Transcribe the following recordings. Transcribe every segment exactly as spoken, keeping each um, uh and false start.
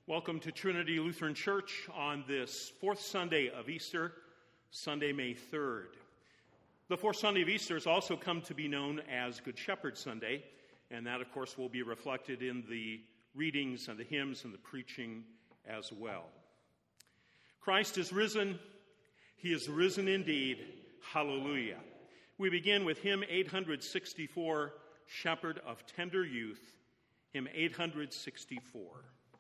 Welcome to Trinity Lutheran Church on this fourth Sunday of Easter, Sunday, May third. The fourth Sunday of Easter has also come to be known as Good Shepherd Sunday, and that, of course, will be reflected in the readings and the hymns and the preaching as well. Christ is risen. He is risen indeed. Hallelujah. We begin with hymn eight sixty-four, Shepherd of Tender Youth, hymn eight sixty-four.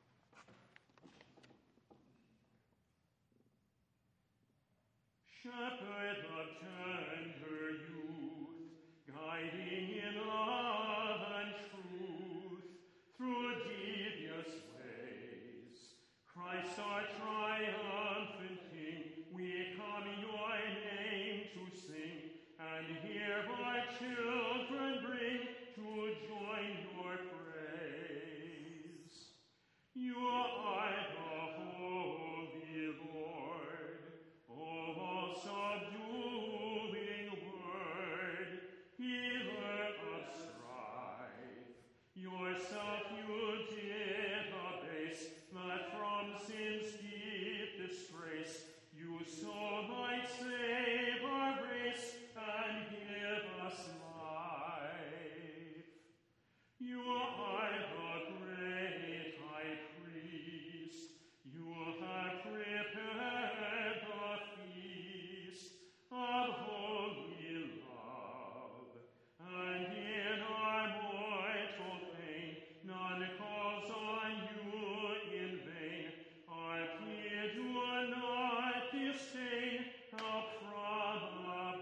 Shepherd of tender youth, guiding in love and truth through devious ways, Christ our triumphant King, we come your name to sing, and here our children bring to join your praise. You are the Holy Lord, O subduing word, healer of strife. Yourself you did abase, that from sin's deep disgrace you so might save our race and give us life. You are the great high priest. You have prepared the feast of holy love, and in our mortal pain none calls on you in vain. Our plea do not disdain, help from above.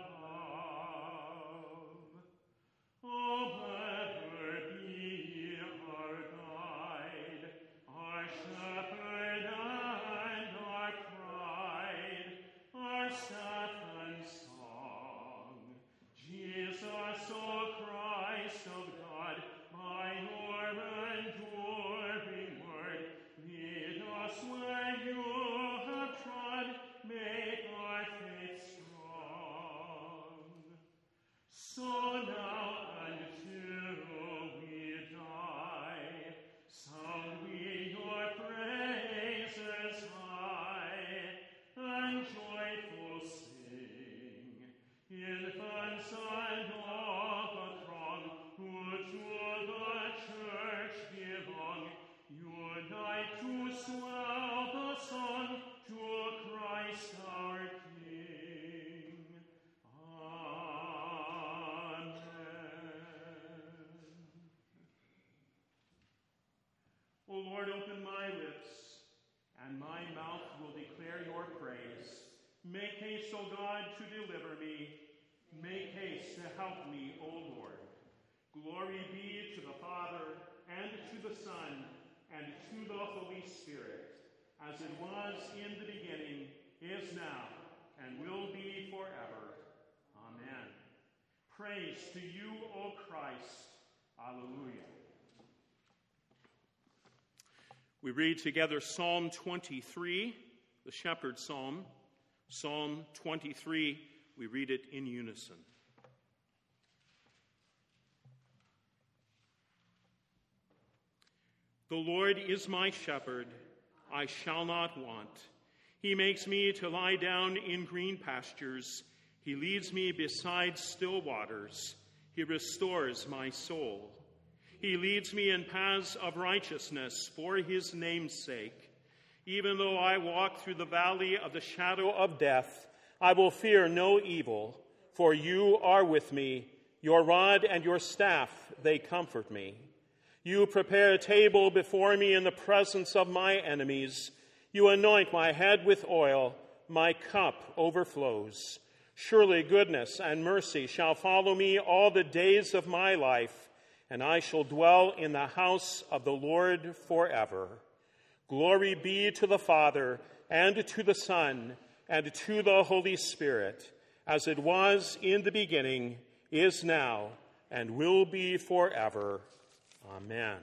O ever be our guide, our shepherd and our pride, our staff and song. Jesus, O Christ of God, by your enduring word, lead us where you have trod, make our faith strong. So now until we die, sound we your praises high, and joyful sing, infants and all the throng, who to the church belong, unite to swell the song to Christ our King. Amen. O Lord, open my lips, and my mouth will declare your praise. Make haste, O God, to deliver me. Make haste to help me, O Lord. Glory be to the Father, and to the Son, and to the Holy Spirit, as it was in the beginning, is now, and will be forever. Amen. Praise to you, O Christ. Alleluia. We read together Psalm twenty-three, the Shepherd Psalm. Psalm twenty-three, we read it in unison. The Lord is my shepherd, I shall not want. He makes me to lie down in green pastures. He leads me beside still waters. He restores my soul. He leads me in paths of righteousness for his name's sake. Even though I walk through the valley of the shadow of death, I will fear no evil, for you are with me. Your rod and your staff, they comfort me. You prepare a table before me in the presence of my enemies. You anoint my head with oil. My cup overflows. Surely goodness and mercy shall follow me all the days of my life, and I shall dwell in the house of the Lord forever. Glory be to the Father, and to the Son, and to the Holy Spirit, as it was in the beginning, is now, and will be forever. Amen.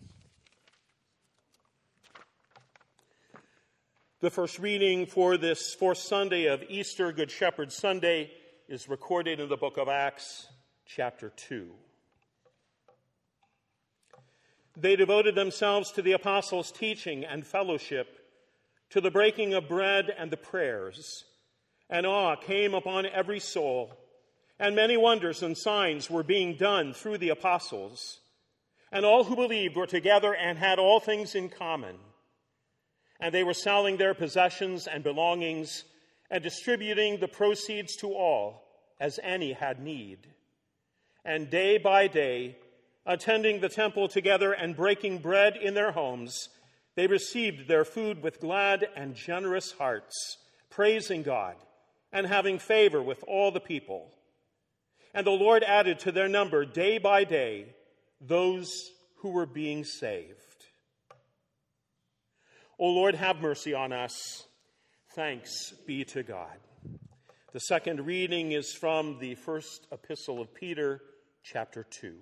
The first reading for this fourth Sunday of Easter, Good Shepherd Sunday, is recorded in the book of Acts, chapter two. They devoted themselves to the apostles' teaching and fellowship, to the breaking of bread and the prayers. And awe came upon every soul, and many wonders and signs were being done through the apostles. And all who believed were together and had all things in common. And they were selling their possessions and belongings and distributing the proceeds to all as any had need. And day by day, attending the temple together and breaking bread in their homes, they received their food with glad and generous hearts, praising God and having favor with all the people. And the Lord added to their number day by day those who were being saved. O Lord, have mercy on us. Thanks be to God. The second reading is from the first epistle of Peter, chapter two.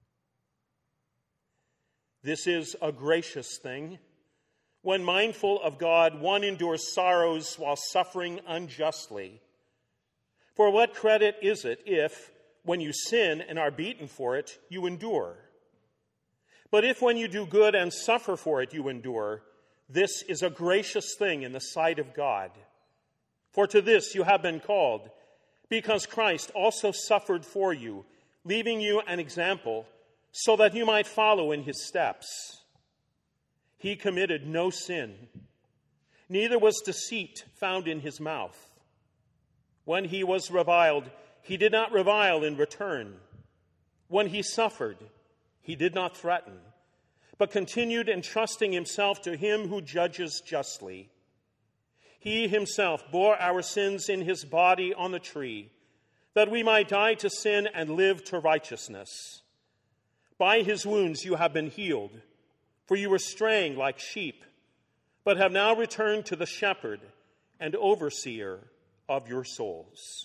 This is a gracious thing. When mindful of God, one endures sorrows while suffering unjustly. For what credit is it if, when you sin and are beaten for it, you endure? But if when you do good and suffer for it, you endure, this is a gracious thing in the sight of God. For to this you have been called, because Christ also suffered for you, leaving you an example, so that you might follow in his steps. He committed no sin, neither was deceit found in his mouth. When he was reviled, he did not revile in return. When he suffered, he did not threaten, but continued entrusting himself to him who judges justly. He himself bore our sins in his body on the tree, that we might die to sin and live to righteousness. By his wounds you have been healed, for you were straying like sheep, but have now returned to the shepherd and overseer of your souls.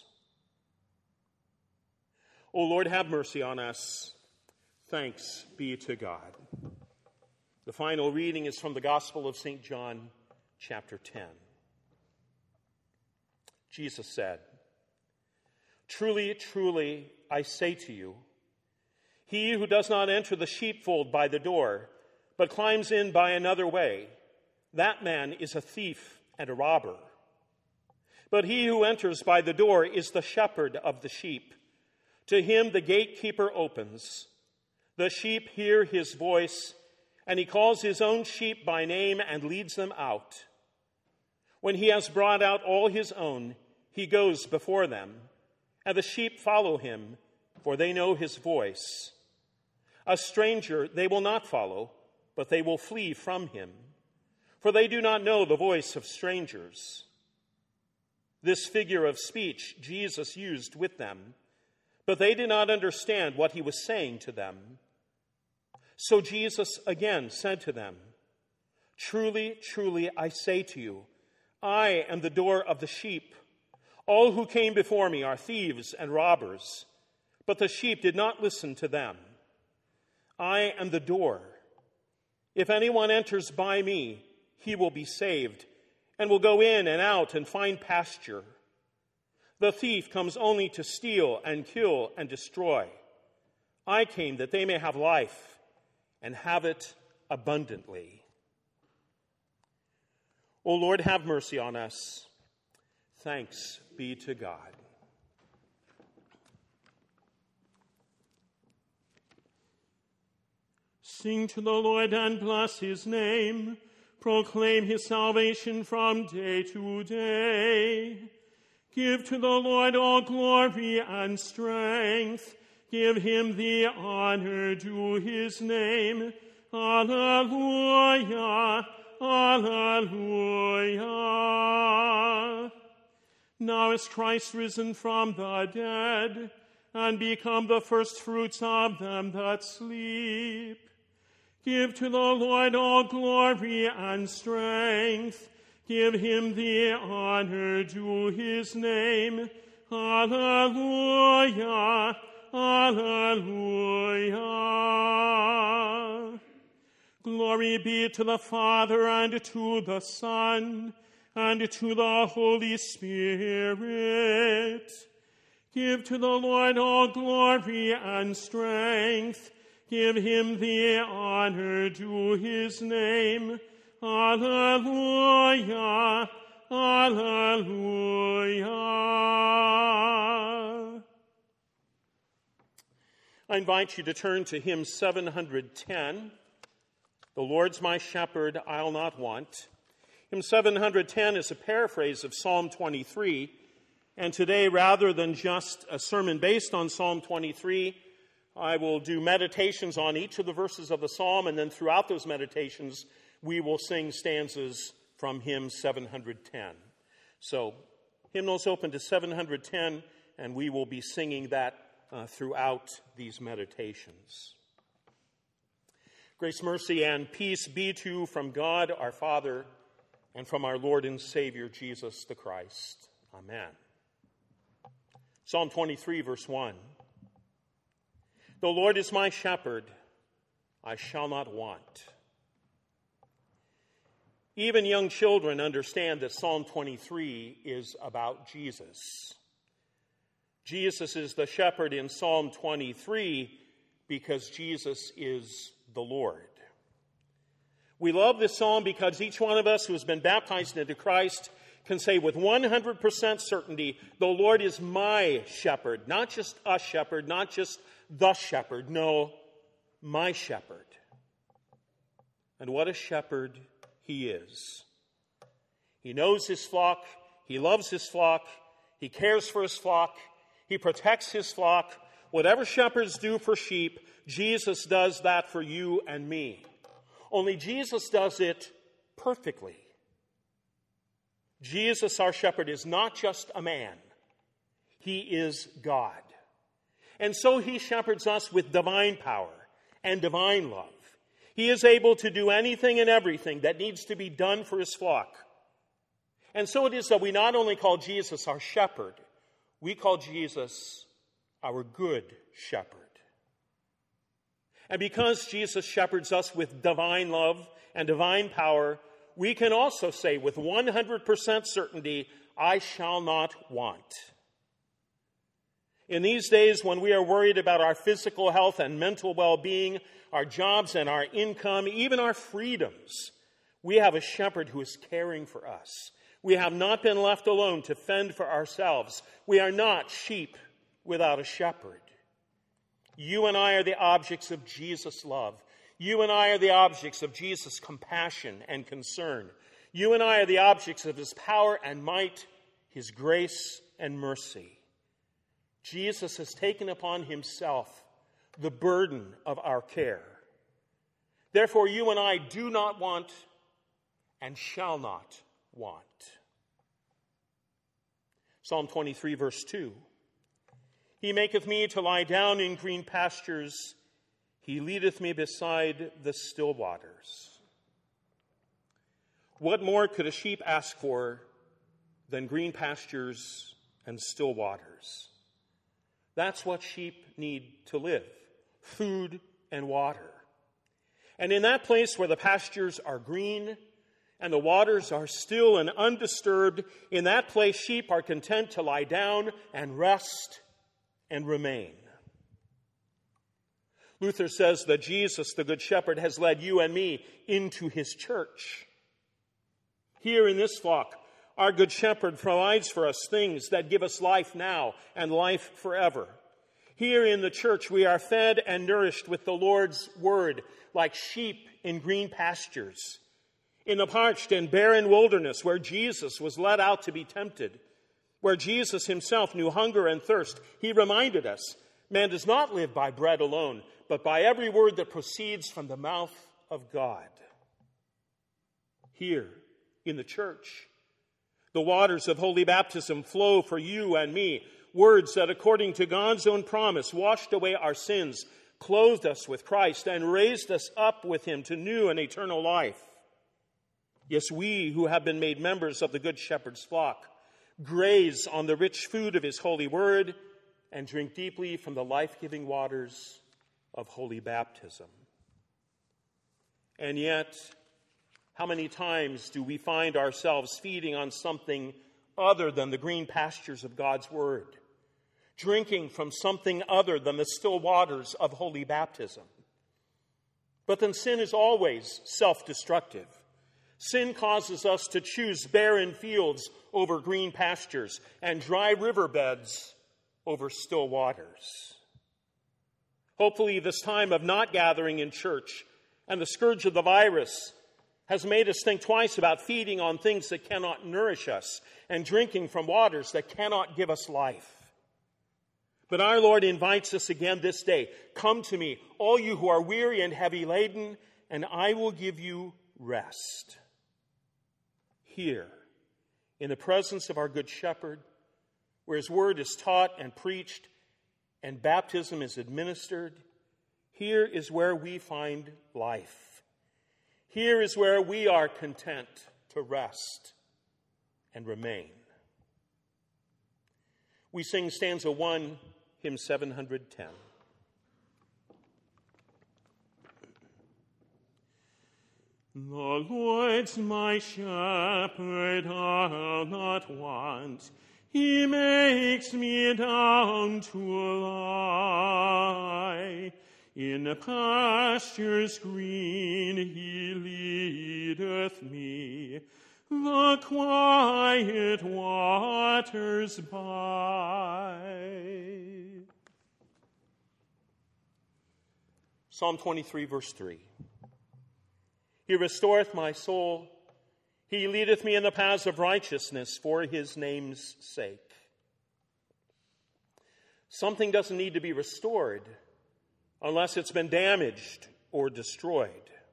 O Lord, have mercy on us. Thanks be to God. The final reading is from the Gospel of Saint John, chapter ten. Jesus said, "Truly, truly, I say to you, he who does not enter the sheepfold by the door, but climbs in by another way, that man is a thief and a robber. But he who enters by the door is the shepherd of the sheep. To him the gatekeeper opens. The sheep hear his voice, and he calls his own sheep by name and leads them out. When he has brought out all his own, he goes before them, and the sheep follow him, for they know his voice. A stranger they will not follow, but they will flee from him, for they do not know the voice of strangers." This figure of speech Jesus used with them, but they did not understand what he was saying to them. So Jesus again said to them, "Truly, truly, I say to you, I am the door of the sheep. All who came before me are thieves and robbers, but the sheep did not listen to them. I am the door. If anyone enters by me, he will be saved, and will go in and out and find pasture. The thief comes only to steal and kill and destroy. I came that they may have life and have it abundantly." O Lord, have mercy on us. Thanks be to God. Sing to the Lord and bless his name. Proclaim his salvation from day to day. Give to the Lord all glory and strength. Give him the honor due his name. Alleluia, alleluia. Now is Christ risen from the dead, and become the first fruits of them that sleep. Give to the Lord all glory and strength. Give him the honor due his name. Alleluia, alleluia. Glory be to the Father, and to the Son, and to the Holy Spirit. Give to the Lord all glory and strength. Give him the honor to his name. Alleluia, alleluia. I invite you to turn to hymn seven hundred ten. The Lord's my shepherd, I'll not want. Hymn seven hundred ten is a paraphrase of Psalm twenty-three. And today, rather than just a sermon based on Psalm twenty-three, I will do meditations on each of the verses of the psalm, and then throughout those meditations, we will sing stanzas from hymn seven hundred ten. So, hymnals open to seven hundred ten, and we will be singing that uh, throughout these meditations. Grace, mercy, and peace be to you from God our Father and from our Lord and Savior Jesus the Christ. Amen. Psalm twenty-three, verse one. The Lord is my shepherd, I shall not want. Even young children understand that Psalm twenty-three is about Jesus. Jesus is the shepherd in Psalm twenty-three because Jesus is the Lord. We love this psalm because each one of us who has been baptized into Christ can say with one hundred percent certainty, the Lord is my shepherd, not just a shepherd, not just the shepherd, no, my shepherd. And what a shepherd he is. He knows his flock, he loves his flock, he cares for his flock, he protects his flock. Whatever shepherds do for sheep, Jesus does that for you and me. Only Jesus does it perfectly. Jesus, our shepherd, is not just a man. He is God. And so he shepherds us with divine power and divine love. He is able to do anything and everything that needs to be done for his flock. And so it is that we not only call Jesus our shepherd, we call Jesus our good shepherd. And because Jesus shepherds us with divine love and divine power, we can also say with one hundred percent certainty, I shall not want. In these days when we are worried about our physical health and mental well-being, our jobs and our income, even our freedoms, we have a shepherd who is caring for us. We have not been left alone to fend for ourselves. We are not sheep without a shepherd. You and I are the objects of Jesus' love. You and I are the objects of Jesus' compassion and concern. You and I are the objects of his power and might, his grace and mercy. Jesus has taken upon himself the burden of our care. Therefore, you and I do not want and shall not want. Psalm twenty-three, verse two. He maketh me to lie down in green pastures. He leadeth me beside the still waters. What more could a sheep ask for than green pastures and still waters? That's what sheep need to live, food and water. And in that place where the pastures are green and the waters are still and undisturbed, in that place sheep are content to lie down and rest and remain. Luther says that Jesus, the Good Shepherd, has led you and me into his church. Here in this flock, our Good Shepherd provides for us things that give us life now and life forever. Here in the church, we are fed and nourished with the Lord's word, like sheep in green pastures. In the parched and barren wilderness where Jesus was led out to be tempted, where Jesus himself knew hunger and thirst, he reminded us, man does not live by bread alone, but by every word that proceeds from the mouth of God. Here in the church, the waters of holy baptism flow for you and me, words that according to God's own promise washed away our sins, clothed us with Christ, and raised us up with him to new and eternal life. Yes, we who have been made members of the Good Shepherd's flock graze on the rich food of his holy word and drink deeply from the life-giving waters of holy baptism. And yet, how many times do we find ourselves feeding on something other than the green pastures of God's word, drinking from something other than the still waters of holy baptism? But then sin is always self-destructive. Sin causes us to choose barren fields over green pastures and dry riverbeds over still waters. Hopefully, this time of not gathering in church and the scourge of the virus has made us think twice about feeding on things that cannot nourish us and drinking from waters that cannot give us life. But our Lord invites us again this day. Come to me, all you who are weary and heavy laden, and I will give you rest. Here, in the presence of our Good Shepherd, where his word is taught and preached and baptism is administered, here is where we find life. Here is where we are content to rest and remain. We sing stanza one, hymn seven hundred ten. The Lord's my shepherd, I'll not want. He makes me down to lie. In pastures green he leadeth me, the quiet waters by. Psalm twenty-three, verse three. He restoreth my soul. He leadeth me in the paths of righteousness for his name's sake. Something doesn't need to be restored unless it's been damaged or destroyed.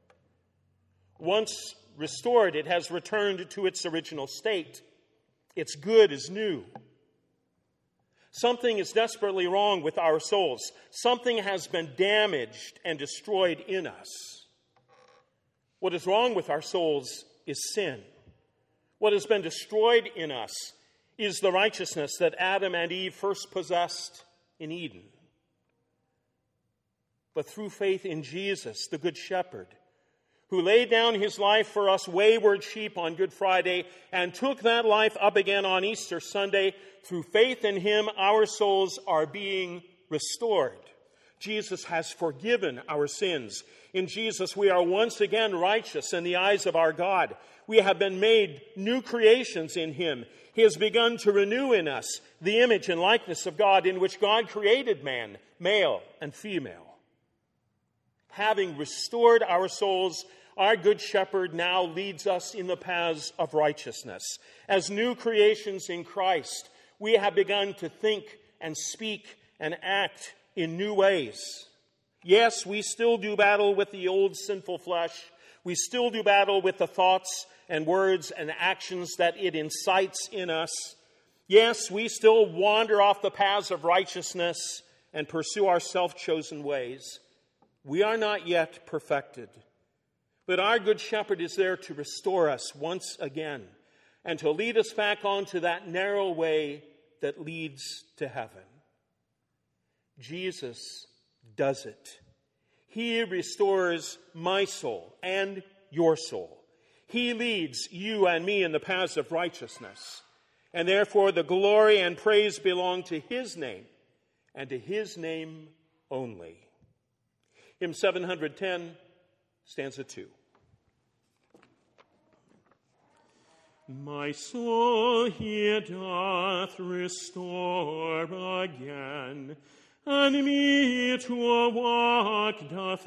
Once restored, it has returned to its original state. Its good is new. Something is desperately wrong with our souls. Something has been damaged and destroyed in us. What is wrong with our souls is sin. What has been destroyed in us is the righteousness that Adam and Eve first possessed in Eden. But through faith in Jesus, the Good Shepherd, who laid down his life for us wayward sheep on Good Friday and took that life up again on Easter Sunday, through faith in him, our souls are being restored. Jesus has forgiven our sins. In Jesus, we are once again righteous in the eyes of our God. We have been made new creations in him. He has begun to renew in us the image and likeness of God in which God created man, male and female. Having restored our souls, our Good Shepherd now leads us in the paths of righteousness. As new creations in Christ, we have begun to think and speak and act in new ways. Yes, we still do battle with the old sinful flesh. We still do battle with the thoughts and words and actions that it incites in us. Yes, we still wander off the paths of righteousness and pursue our self-chosen ways. We are not yet perfected. But our Good Shepherd is there to restore us once again and to lead us back onto that narrow way that leads to heaven. Jesus does it. He restores my soul and your soul. He leads you and me in the paths of righteousness. And therefore the glory and praise belong to his name and to his name only. Hymn seven hundred ten, stanza two. My soul he doth restore again, and me to a walk doth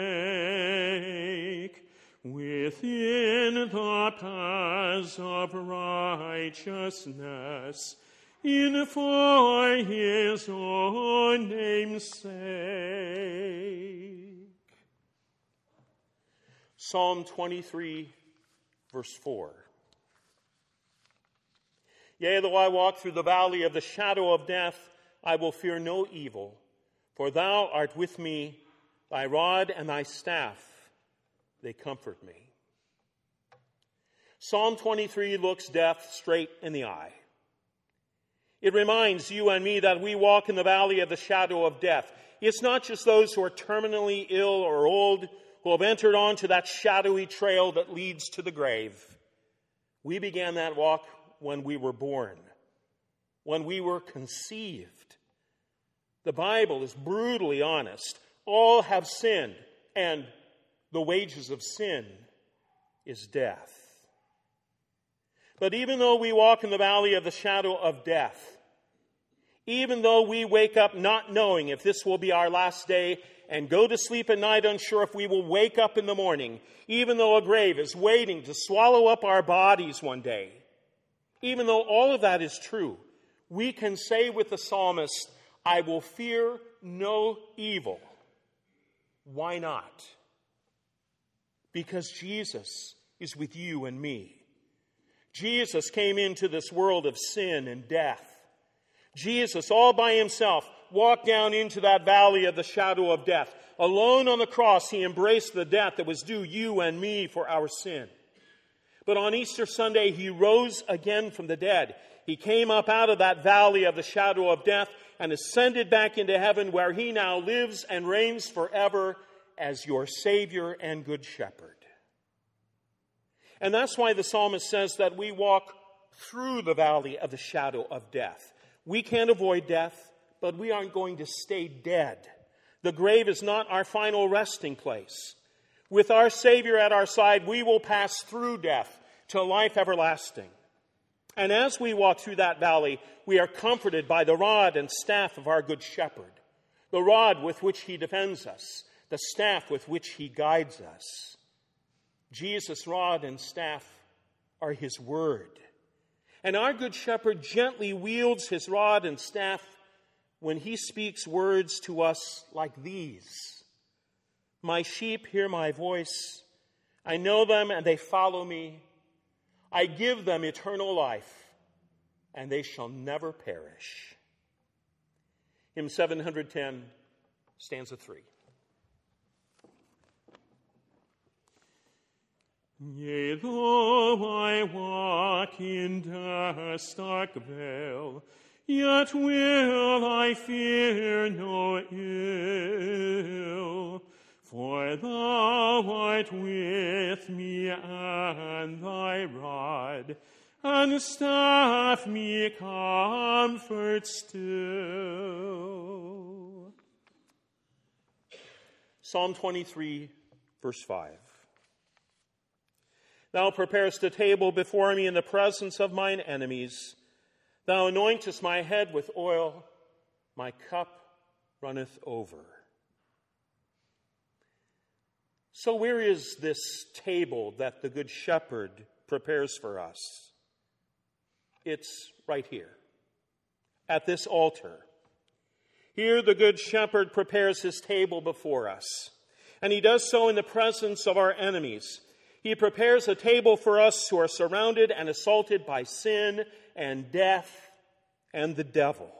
make within the paths of righteousness, in for his own name's sake. Psalm twenty-three, verse four. Yea, though I walk through the valley of the shadow of death, I will fear no evil, for thou art with me, thy rod and thy staff, they comfort me. Psalm twenty-three looks death straight in the eye. It reminds you and me that we walk in the valley of the shadow of death. It's not just those who are terminally ill or old who have entered onto that shadowy trail that leads to the grave. We began that walk when we were born, when we were conceived. The Bible is brutally honest. All have sinned and The wages of sin is death. But even though we walk in the valley of the shadow of death, even though we wake up not knowing if this will be our last day and go to sleep at night unsure if we will wake up in the morning, even though a grave is waiting to swallow up our bodies one day, even though all of that is true, we can say with the psalmist, I will fear no evil. Why not? Because Jesus is with you and me. Jesus came into this world of sin and death. Jesus, all by himself, walked down into that valley of the shadow of death. Alone on the cross, he embraced the death that was due you and me for our sin. But on Easter Sunday, he rose again from the dead. He came up out of that valley of the shadow of death and ascended back into heaven, where he now lives and reigns forever as your Savior and Good Shepherd. And that's why the psalmist says that we walk through the valley of the shadow of death. We can't avoid death, but we aren't going to stay dead. The grave is not our final resting place. With our Savior at our side, we will pass through death to life everlasting. And as we walk through that valley, we are comforted by the rod and staff of our Good Shepherd, the rod with which he defends us, the staff with which he guides us. Jesus' rod and staff are his word. And our Good Shepherd gently wields his rod and staff when he speaks words to us like these. My sheep hear my voice. I know them and they follow me. I give them eternal life, and they shall never perish. Hymn seven ten, stanza three. Yea, though I walk in death's dark vale, yet will I fear no ill. For thou art with me, and thy rod and staff me comfort still. Psalm twenty-three, verse five. Thou preparest a table before me in the presence of mine enemies. Thou anointest my head with oil. My cup runneth over. So where is this table that the Good Shepherd prepares for us? It's right here, at this altar. Here the Good Shepherd prepares his table before us, and he does so in the presence of our enemies. He prepares a table for us who are surrounded and assaulted by sin and death and the devil.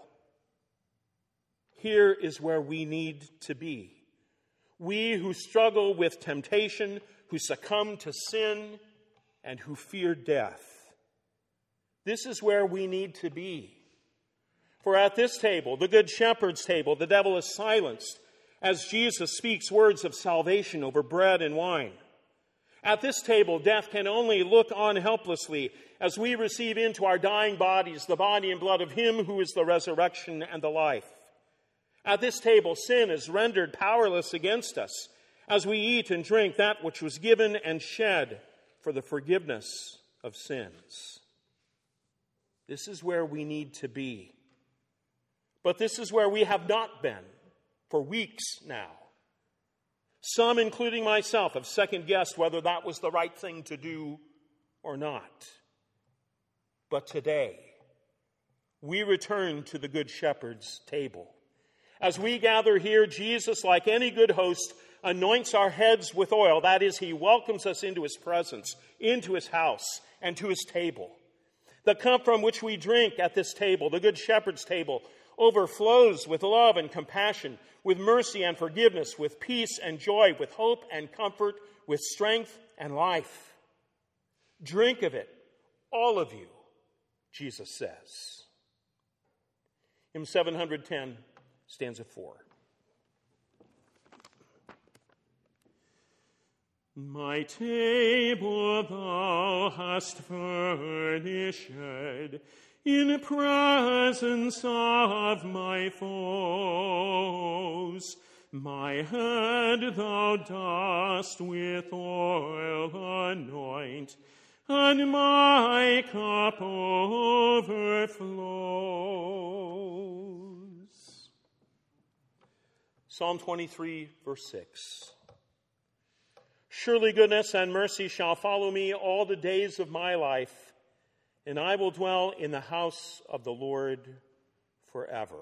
Here is where we need to be. We who struggle with temptation, who succumb to sin, and who fear death. This is where we need to be. For at this table, the Good Shepherd's table, the devil is silenced as Jesus speaks words of salvation over bread and wine. At this table, death can only look on helplessly as we receive into our dying bodies the body and blood of him who is the resurrection and the life. At this table, sin is rendered powerless against us as we eat and drink that which was given and shed for the forgiveness of sins. This is where we need to be. But this is where we have not been for weeks now. Some, including myself, have second-guessed whether that was the right thing to do or not. But today, we return to the Good Shepherd's table. As we gather here, Jesus, like any good host, anoints our heads with oil. That is, he welcomes us into his presence, into his house, and to his table. The cup from which we drink at this table, the Good Shepherd's table, overflows with love and compassion, with mercy and forgiveness, with peace and joy, with hope and comfort, with strength and life. Drink of it, all of you, Jesus says. Hymn seven ten, stanza four. My table thou hast furnished in presence of my foes. My head thou dost with oil anoint, and my cup overflows. Psalm twenty-three, verse six. Surely goodness and mercy shall follow me all the days of my life, and I will dwell in the house of the Lord forever.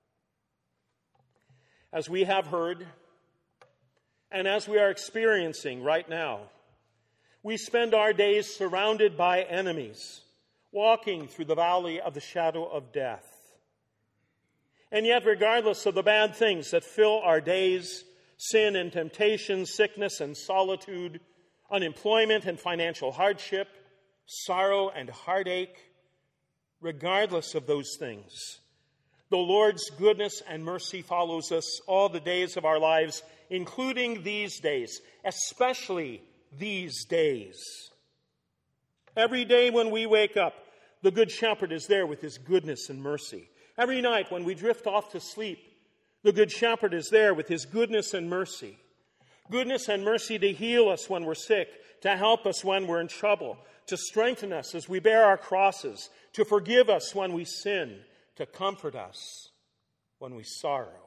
As we have heard, and as we are experiencing right now, we spend our days surrounded by enemies, walking through the valley of the shadow of death. And yet, regardless of the bad things that fill our days, sin and temptation, sickness and solitude, unemployment and financial hardship, sorrow and heartache, regardless of those things, the Lord's goodness and mercy follows us all the days of our lives, including these days, especially these days. Every day when we wake up, the Good Shepherd is there with his goodness and mercy. Every night when we drift off to sleep, the Good Shepherd is there with his goodness and mercy. Goodness and mercy to heal us when we're sick, to help us when we're in trouble, to strengthen us as we bear our crosses, to forgive us when we sin, to comfort us when we sorrow.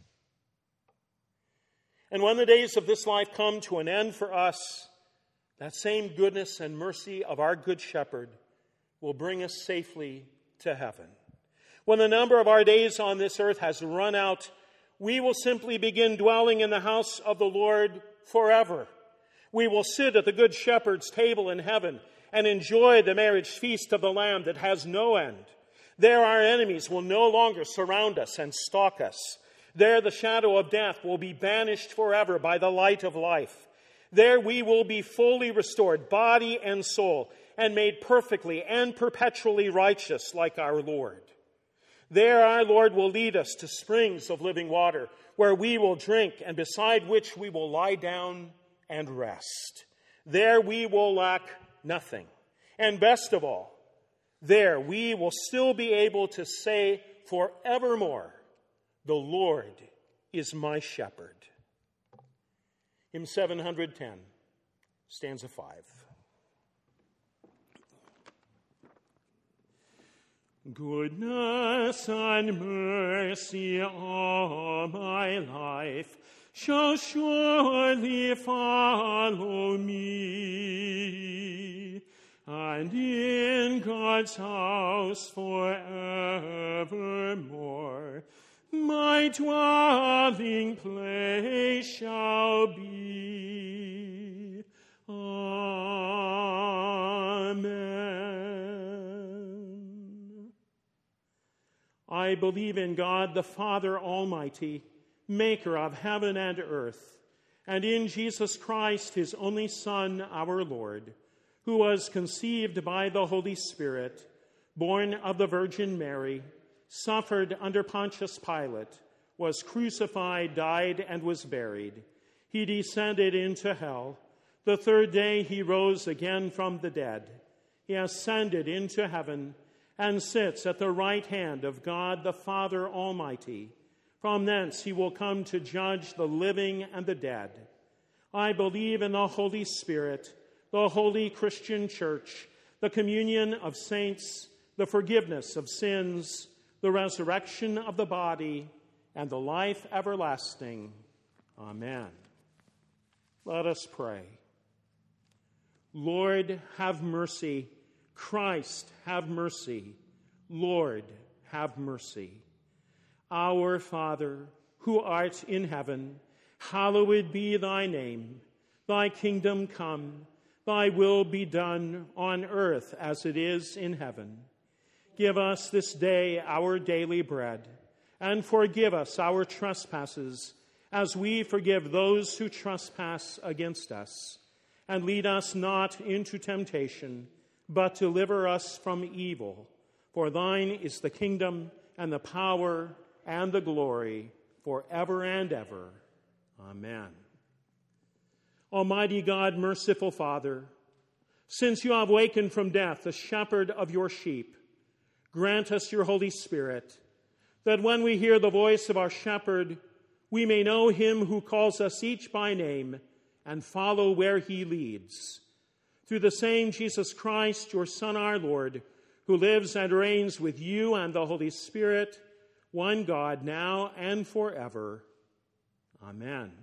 And when the days of this life come to an end for us, that same goodness and mercy of our Good Shepherd will bring us safely to heaven. When the number of our days on this earth has run out, we will simply begin dwelling in the house of the Lord forever. We will sit at the Good Shepherd's table in heaven and enjoy the marriage feast of the Lamb that has no end. There our enemies will no longer surround us and stalk us. There the shadow of death will be banished forever by the light of life. There we will be fully restored, body and soul, and made perfectly and perpetually righteous like our Lord. There our Lord will lead us to springs of living water, where we will drink and beside which we will lie down and rest. There we will lack nothing. And best of all, there we will still be able to say forevermore, "The Lord is my shepherd." Hymn seven hundred ten, stanza five. Goodness and mercy all my life shall surely follow me, and in God's house forevermore my dwelling place shall be. Amen. I believe in God, the Father Almighty, maker of heaven and earth, and in Jesus Christ, his only Son, our Lord, who was conceived by the Holy Spirit, born of the Virgin Mary, suffered under Pontius Pilate, was crucified, died, and was buried. He descended into hell. The third day he rose again from the dead. He ascended into heaven and sits at the right hand of God the Father Almighty. From thence he will come to judge the living and the dead. I believe in the Holy Spirit, the holy Christian church, the communion of saints, the forgiveness of sins, the resurrection of the body, and the life everlasting. Amen. Let us pray. Lord, have mercy. Christ, have mercy. Lord, have mercy. Our Father, who art in heaven, hallowed be thy name. Thy kingdom come, thy will be done on earth as it is in heaven. Give us this day our daily bread, and forgive us our trespasses, as we forgive those who trespass against us. And lead us not into temptation, but deliver us from evil. For thine is the kingdom, and the power, and the glory, forever and ever. Amen. Almighty God, merciful Father, since you have wakened from death the shepherd of your sheep, grant us your Holy Spirit, that when we hear the voice of our shepherd, we may know him who calls us each by name and follow where he leads. Through the same Jesus Christ, your Son, our Lord, who lives and reigns with you and the Holy Spirit, one God, now and forever. Amen.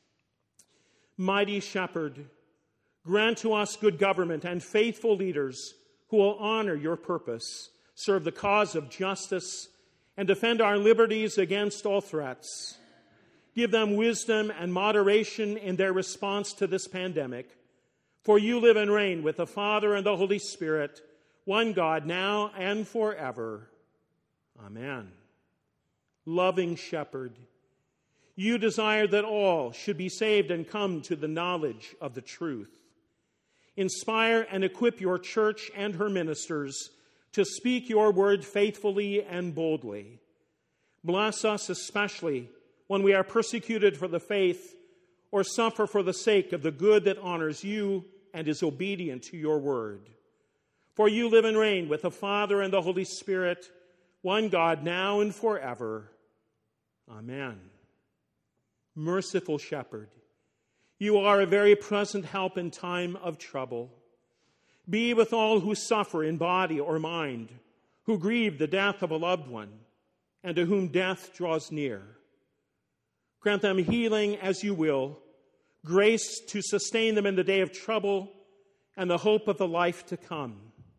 Mighty Shepherd, grant to us good government and faithful leaders who will honor your purpose, serve the cause of justice, and defend our liberties against all threats. Give them wisdom and moderation in their response to this pandemic. For you live and reign with the Father and the Holy Spirit, one God, now and forever. Amen. Loving Shepherd, you desire that all should be saved and come to the knowledge of the truth. Inspire and equip your church and her ministers to speak your word faithfully and boldly. Bless us especially when we are persecuted for the faith or suffer for the sake of the good that honors you and is obedient to your word. For you live and reign with the Father and the Holy Spirit, one God, now and forever. Amen. Merciful Shepherd, you are a very present help in time of trouble. Be with all who suffer in body or mind, who grieve the death of a loved one, and to whom death draws near. Grant them healing as you will, grace to sustain them in the day of trouble, and the hope of the life to come.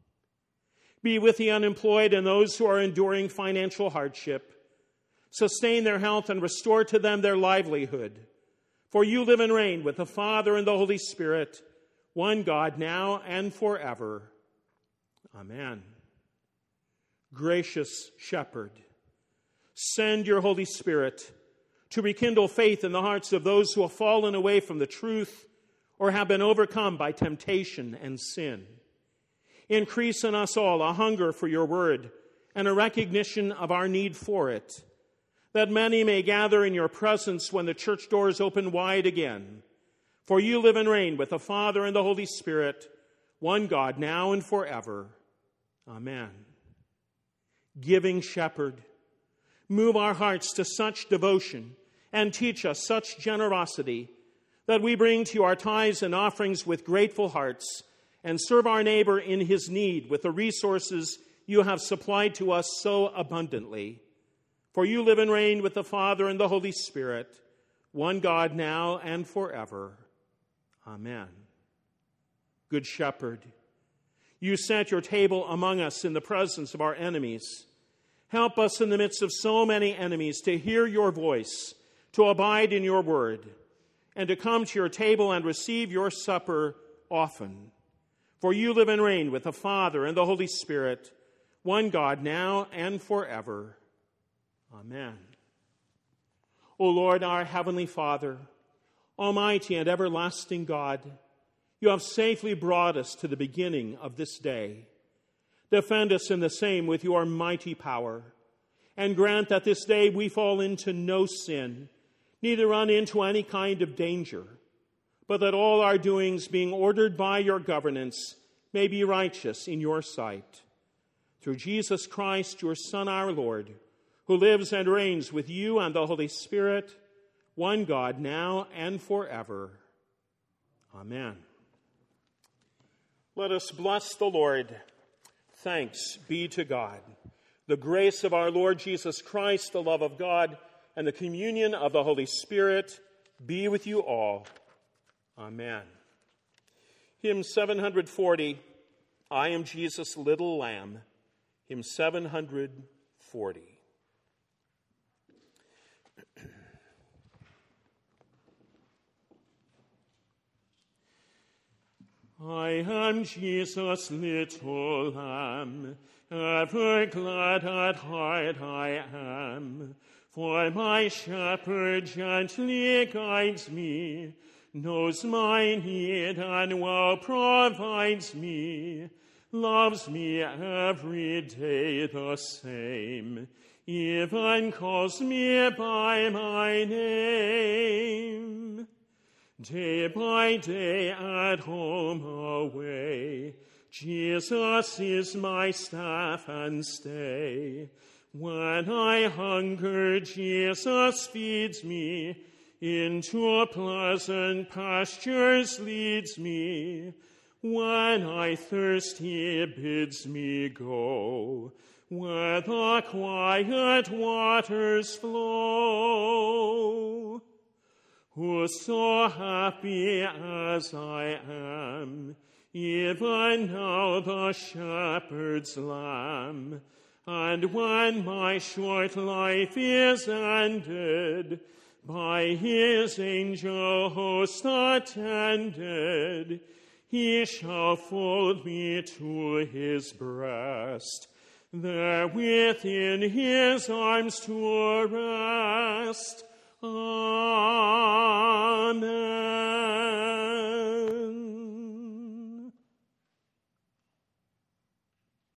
Be with the unemployed and those who are enduring financial hardship. Sustain their health and restore to them their livelihood. For you live and reign with the Father and the Holy Spirit, one God, now and forever. Amen. Gracious Shepherd, send your Holy Spirit to rekindle faith in the hearts of those who have fallen away from the truth or have been overcome by temptation and sin. Increase in us all a hunger for your word and a recognition of our need for it, that many may gather in your presence when the church doors open wide again. For you live and reign with the Father and the Holy Spirit, one God, now and forever. Amen. Giving Shepherd, move our hearts to such devotion and teach us such generosity that we bring to you our tithes and offerings with grateful hearts and serve our neighbor in his need with the resources you have supplied to us so abundantly. For you live and reign with the Father and the Holy Spirit, one God, now and forever. Amen. Good Shepherd, you set your table among us in the presence of our enemies. Help us in the midst of so many enemies to hear your voice, to abide in your word, and to come to your table and receive your supper often. For you live and reign with the Father and the Holy Spirit, one God, now and forever. Amen. O Lord, our heavenly Father, almighty and everlasting God, you have safely brought us to the beginning of this day. Defend us in the same with your mighty power, and grant that this day we fall into no sin, neither run into any kind of danger, but that all our doings, being ordered by your governance, may be righteous in your sight. Through Jesus Christ, your Son, our Lord, who lives and reigns with you and the Holy Spirit, one God, now and forever. Amen. Let us bless the Lord. Thanks be to God. The grace of our Lord Jesus Christ, the love of God, and the communion of the Holy Spirit be with you all. Amen. Hymn seven forty, I Am Jesus' Little Lamb. Hymn seven forty. I am Jesus' little lamb, ever glad at heart I am, for my shepherd gently guides me, knows my need and well provides me, loves me every day the same, even calls me by my name. Day by day at home away, Jesus is my staff and stay. When I hunger, Jesus feeds me, into pleasant pastures leads me. When I thirst, he bids me go, where the quiet waters flow. Who's so happy as I am, even now the shepherd's lamb, and when my short life is ended, by his angel host attended, he shall fold me to his breast, there within his arms to rest. Amen.